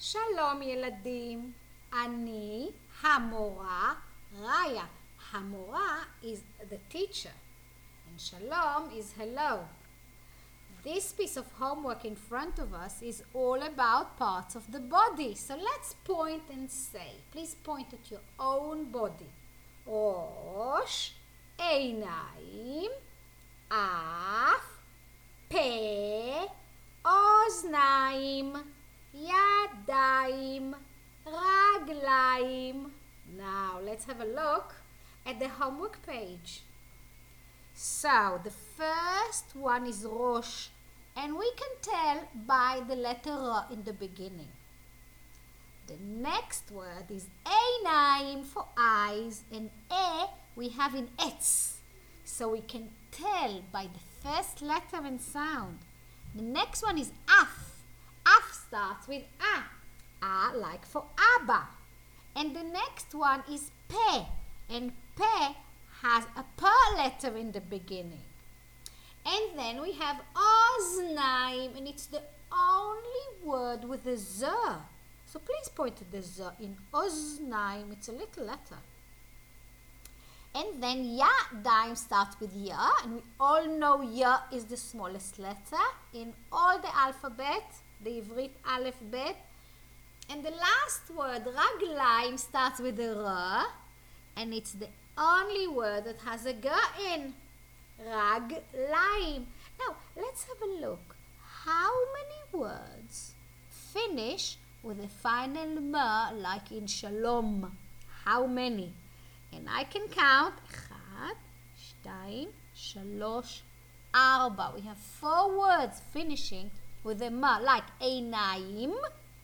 שלום ילדים, אני המורה ריה. המורה is the teacher and shalom is hello. This piece of homework in front of us is all about parts of the body. So let's point and say. Please point at your own body. ראש, עיניים, אף, פה, אוזניים, ידיים, רגליים. Now let's have a look at the homework page. So the first one is ראש, and we can tell by the letter R in the beginning. The next word is עיניים for eyes, and we have in עץ. So we can tell by the first letter and sound. The next one is אף. אף starts with a like for Abba. And the next one is פה, and פה has a P letter in the beginning. And then we have אוזניים, and it's the only word with a Z. So please point to the Z in אוזניים. It's a little letter. And then ידיים starts with ya, and we all know ya is the smallest letter in all the alphabet, the עברית א' ב'. And the last word, רגליים, starts with a R, and it's the only word that has a G in. רגליים. Now, let's have a look. How many words finish with a final M like in shalom? How many? And I can count 1, 2, 3, 4. We have 4 words finishing with a M like עיניים,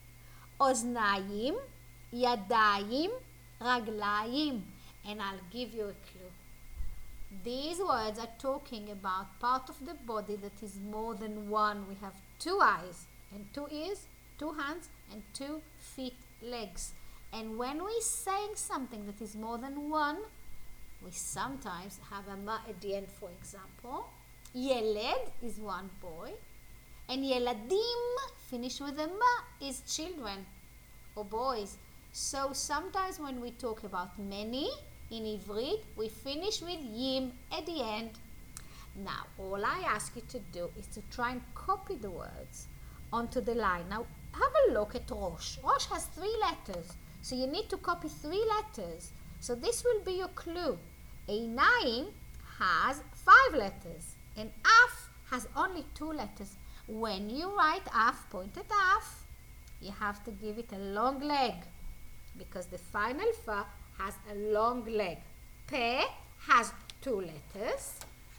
אוזניים, ידיים, רגליים. And I'll give you a clue. These words are talking about part of the body that is more than one. We have 2 eyes and 2 ears, 2 hands and 2 feet, legs. And when we're saying something that is more than one, we sometimes have a ma at the end. For example, ילד is one boy, and ילדים, finish with a ma, is children or boys. So sometimes when we talk about many in עברית, we finish with yim at the end. Now, all I ask you to do is to try and copy the words onto the line. Now, have a look at ראש. ראש has 3 letters. So you need to copy 3 letters. So this will be your clue. עיניים has 5 letters, and אף has only 2 letters. When you write אף, point at אף, you have to give it a long leg, because the final F has a long leg. פה has 2 letters,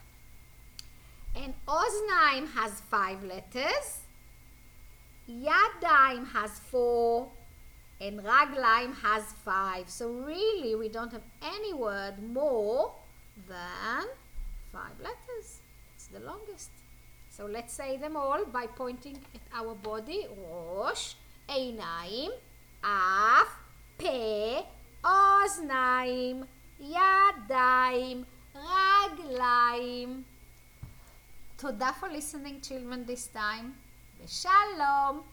and אוזניים has 5 letters, ידיים has 4, and רגליים has 5. So really we don't have any word more than 5 letters. It's the longest. So let's say them all by pointing at our body. ראש, עיניים, אף, פה, אוזניים, ידיים, רגליים. תודה for listening, children, this time. ושלום.